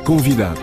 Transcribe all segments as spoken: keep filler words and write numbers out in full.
Convidado.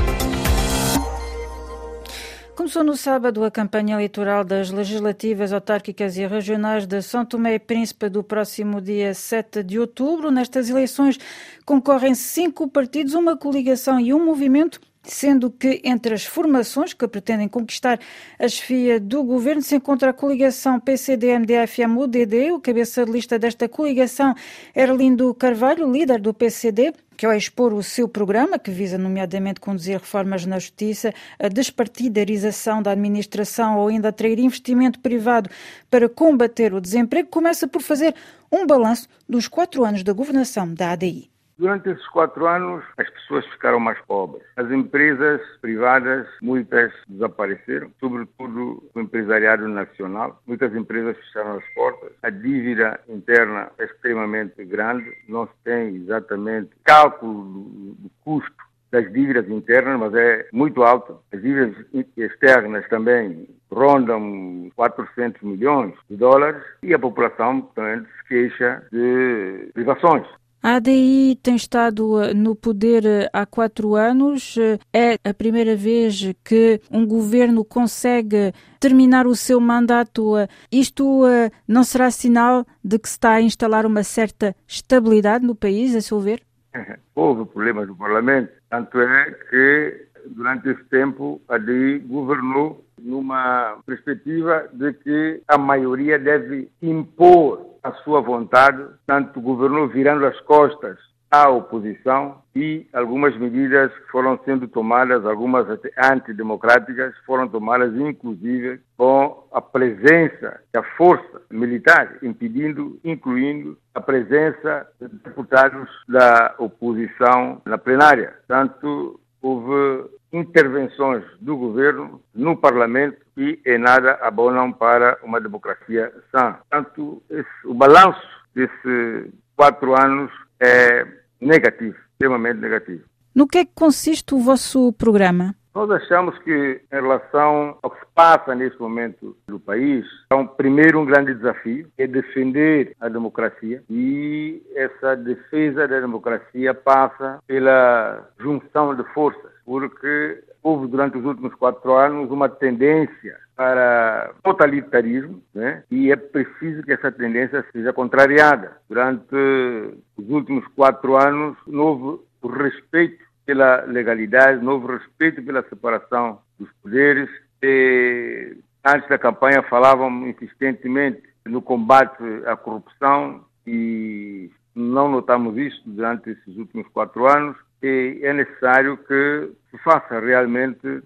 Começou no sábado a campanha eleitoral das legislativas, autárquicas e regionais de São Tomé e Príncipe do próximo dia sete de outubro. Nestas eleições concorrem cinco partidos, uma coligação e um movimento, sendo que entre as formações que pretendem conquistar a chefia do governo se encontra a coligação P C D M D F M U D D. O cabeça de lista desta coligação é Arlindo Carvalho, líder do P C D, que ao expor o seu programa, que visa nomeadamente conduzir reformas na justiça, a despartidarização da administração ou ainda atrair investimento privado para combater o desemprego, começa por fazer um balanço dos quatro anos da governação da A D I. Durante esses quatro anos, as pessoas ficaram mais pobres. As empresas privadas, muitas desapareceram, sobretudo o empresariado nacional. Muitas empresas fecharam as portas. A dívida interna é extremamente grande. Não se tem exatamente cálculo do, do custo das dívidas internas, mas é muito alto. As dívidas externas também rondam quatrocentos milhões de dólares e a população também se queixa de privações. A A D I tem estado no poder há quatro anos. É a primeira vez que um governo consegue terminar o seu mandato. Isto não será sinal de que se está a instalar uma certa estabilidade no país, a seu ver? Houve problemas no Parlamento. Tanto é que, durante esse tempo, a A D I governou numa perspectiva de que a maioria deve impor a sua vontade, tanto governou virando as costas à oposição e algumas medidas que foram sendo tomadas, algumas até antidemocráticas, foram tomadas inclusive com a presença da força militar, impedindo, incluindo a presença de deputados da oposição na plenária. Tanto houve intervenções do governo no Parlamento e em nada abonam para uma democracia sã. Portanto, esse, o balanço desses quatro anos é negativo, extremamente negativo. No que é que consiste o vosso programa? Nós achamos que, em relação ao que se passa neste momento no país, então, primeiro um grande desafio é defender a democracia e essa defesa da democracia passa pela junção de forças, porque houve durante os últimos quatro anos uma tendência para totalitarismo, né? E é preciso que essa tendência seja contrariada. Durante os últimos quatro anos não houve o respeito pela legalidade, novo respeito pela separação dos poderes. E, antes da campanha falavam insistentemente no combate à corrupção e não notamos isso durante esses últimos quatro anos. E é necessário que se faça realmente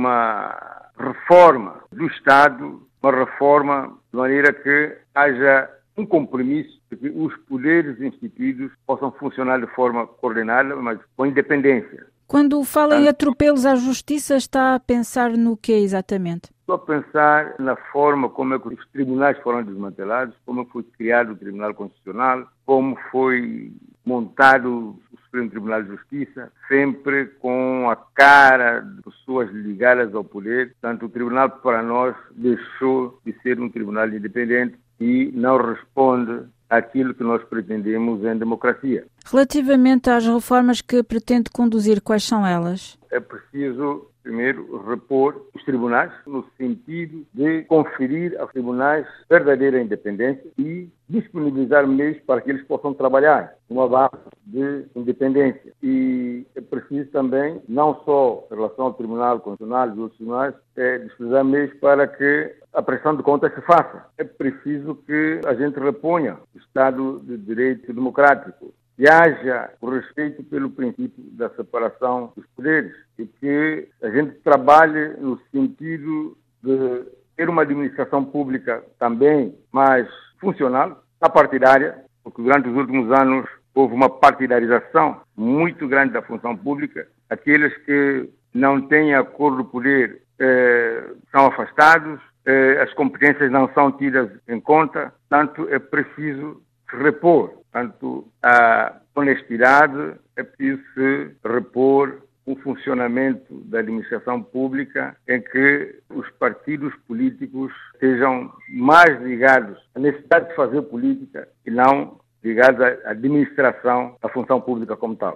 uma reforma do Estado, uma reforma de maneira que haja um compromisso de que os poderes instituídos possam funcionar de forma coordenada, mas com independência. Quando fala em atropelos à justiça, está a pensar no quê exatamente? Estou a pensar na forma como é que os tribunais foram desmantelados, como foi criado o Tribunal Constitucional, como foi montado o Supremo Tribunal de Justiça, sempre com a cara de pessoas ligadas ao poder. Portanto, o tribunal, para nós, deixou de ser um tribunal independente e não responde àquilo que nós pretendemos em democracia. Relativamente às reformas que pretende conduzir, quais são elas? É preciso, primeiro, repor os tribunais no sentido de conferir aos tribunais verdadeira independência e disponibilizar meios para que eles possam trabalhar numa base de independência. E é preciso também, não só em relação ao Tribunal Constitucional e outros tribunais, é disponibilizar meios para que a prestação de contas se faça. É preciso que a gente reponha o Estado de Direito Democrático, que haja o respeito pelo princípio da separação dos poderes e que a gente trabalhe no sentido de ter uma administração pública também mais funcional, apartidária, porque durante os últimos anos houve uma partidarização muito grande da função pública. Aqueles que não têm acordo do poder eh, são afastados, eh, as competências não são tidas em conta, portanto é preciso repor. Portanto, a honestidade, é preciso se repor um funcionamento da administração pública em que os partidos políticos sejam mais ligados à necessidade de fazer política e não ligados à administração da função pública como tal.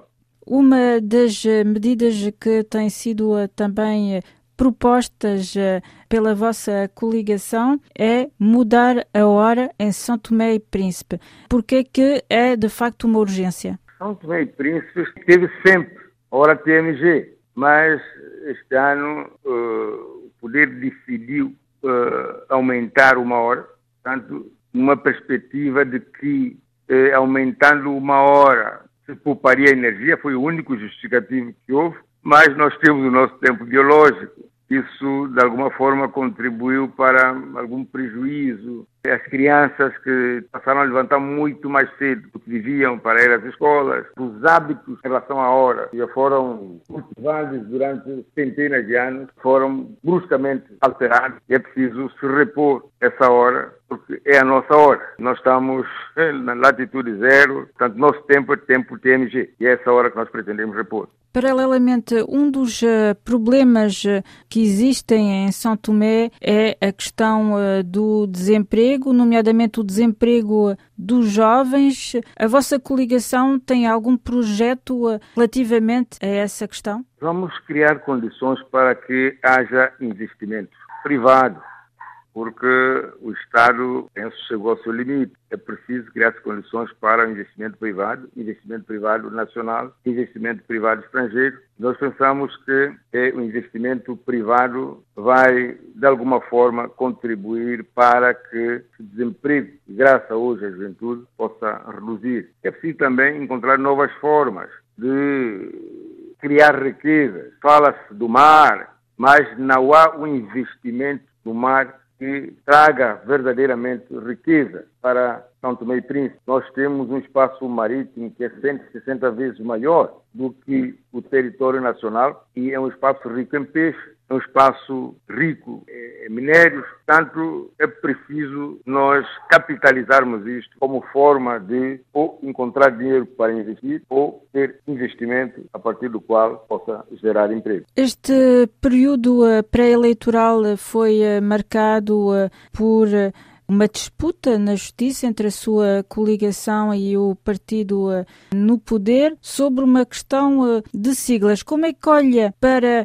Uma das medidas que tem sido também propostas pela vossa coligação é mudar a hora em São Tomé e Príncipe. Por que que é de facto uma urgência? São Tomé e Príncipe teve sempre a hora T M G, mas este ano uh, o poder decidiu uh, aumentar uma hora, portanto, numa perspectiva de que uh, aumentando uma hora se pouparia energia, foi o único justificativo que houve, mas nós temos o nosso tempo biológico. Isso, de alguma forma, contribuiu para algum prejuízo. As crianças que passaram a levantar muito mais cedo do que deviam para ir às escolas, os hábitos em relação à hora que já foram cultivados durante centenas de anos, foram bruscamente alterados. E é preciso se repor essa hora, porque é a nossa hora. Nós estamos na latitude zero, portanto, nosso tempo é tempo T M G, e é essa hora que nós pretendemos repor. Paralelamente, um dos uh, problemas uh, que existem em São Tomé é a questão uh, do desemprego, nomeadamente o desemprego uh, dos jovens. A vossa coligação tem algum projeto uh, relativamente a essa questão? Vamos criar condições para que haja investimento privado, porque o Estado, penso, chegou ao seu limite. É preciso criar condições para o investimento privado, investimento privado nacional, investimento privado estrangeiro. Nós pensamos que é, o investimento privado vai, de alguma forma, contribuir para que o desemprego, graças hoje à juventude, possa reduzir. É preciso também encontrar novas formas de criar riquezas. Fala-se do mar, mas não há um investimento no mar que traga verdadeiramente riqueza para São Tomé e Príncipe. Nós temos um espaço marítimo que é cento e sessenta vezes maior do que o território nacional e é um espaço rico em peixe, é um espaço rico em minérios. Portanto, é preciso nós capitalizarmos isto como forma de ou encontrar dinheiro para investir ou ter investimento a partir do qual possa gerar emprego. Este período pré-eleitoral foi marcado por uma disputa na justiça entre a sua coligação e o partido no poder sobre uma questão de siglas. Como é que olha para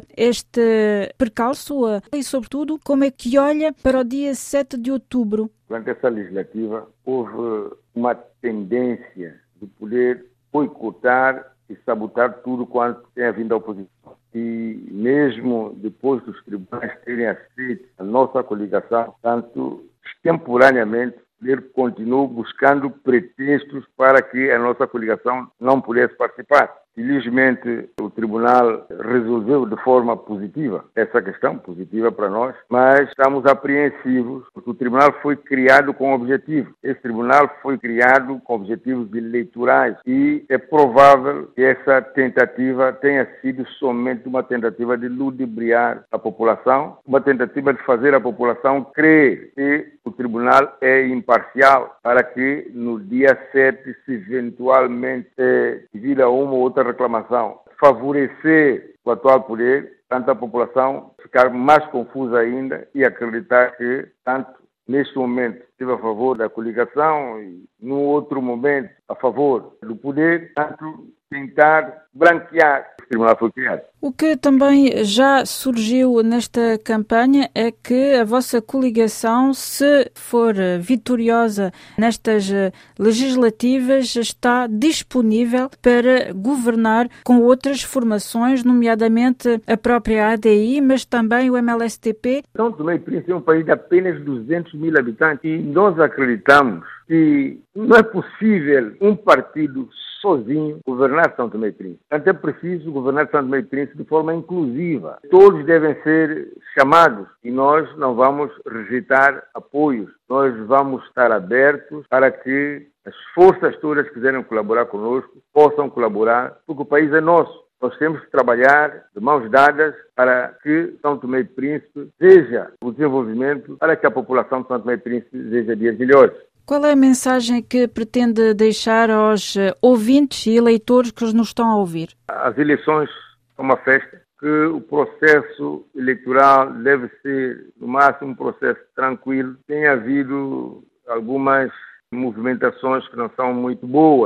este percalço e, sobretudo, como é que olha para o dia sete de outubro? Durante essa legislativa, houve uma tendência de poder boicotar e sabotar tudo quanto tem vindo à oposição. E mesmo depois dos tribunais terem aceito a nossa coligação, tanto extemporaneamente, ele continuou buscando pretextos para que a nossa coligação não pudesse participar. Felizmente, o tribunal resolveu de forma positiva essa questão, positiva para nós, mas estamos apreensivos porque o tribunal foi criado com objetivo. Esse tribunal foi criado com objetivos eleitorais e é provável que essa tentativa tenha sido somente uma tentativa de ludibriar a população, uma tentativa de fazer a população crer que o tribunal é imparcial para que no dia sete, se eventualmente eh, vir a uma ou outra reclamação, favorecer o atual poder, tanto a população ficar mais confusa ainda e acreditar que, tanto neste momento, esteve a favor da coligação e, no outro momento, a favor do poder, tanto tentar branquear o tribunal foi criado. O que também já surgiu nesta campanha é que a vossa coligação, se for vitoriosa nestas legislativas, está disponível para governar com outras formações, nomeadamente a própria A D I, mas também o M L S T P. São Tomé e Príncipe é um país de apenas duzentos mil habitantes e nós acreditamos que não é possível um partido sozinho governar São Tomé e Príncipe. Portanto, é preciso governar São Tomé e Príncipe de forma inclusiva. Todos devem ser chamados e nós não vamos rejeitar apoios. Nós vamos estar abertos para que as forças todas que quiserem colaborar conosco possam colaborar, porque o país é nosso. Nós temos que trabalhar de mãos dadas para que São Tomé e Príncipe veja o desenvolvimento, para que a população de São Tomé e Príncipe veja dias melhores. Qual é a mensagem que pretende deixar aos ouvintes e eleitores que nos estão a ouvir? As eleições são uma festa, que o processo eleitoral deve ser, no máximo, um processo tranquilo. Tem havido algumas movimentações que não são muito boas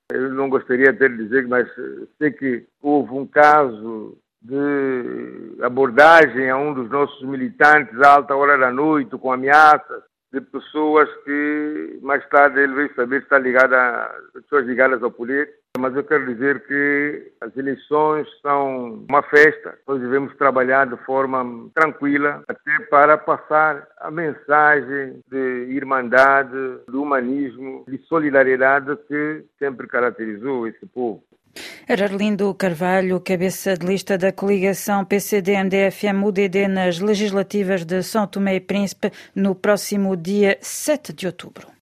Eu não gostaria até de dizer, mas sei que houve um caso de abordagem a um dos nossos militantes à alta hora da noite, com ameaças de pessoas que mais tarde ele veio saber está ligada a pessoas ligadas ao poder. Mas eu quero dizer que as eleições são uma festa. Nós devemos trabalhar de forma tranquila, até para passar a mensagem de irmandade, de humanismo, de solidariedade que sempre caracterizou esse povo. Era Arlindo Carvalho, cabeça de lista da coligação P C D M D F M U D D nas legislativas de São Tomé e Príncipe no próximo dia sete de outubro.